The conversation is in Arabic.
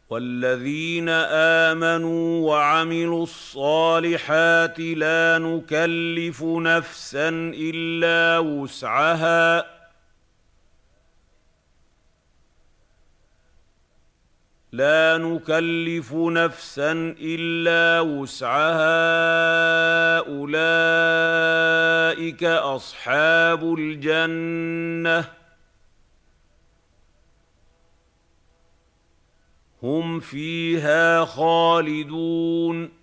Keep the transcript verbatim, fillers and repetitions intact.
وَالَّذِينَ آمَنُوا وَعَمِلُوا الصَّالِحَاتِ لَا نُكَلِّفُ نَفْسًا إِلَّا وُسْعَهَا لا نكلف نفسا إلا وسعها أولئك أصحاب الجنة هم فيها خالدون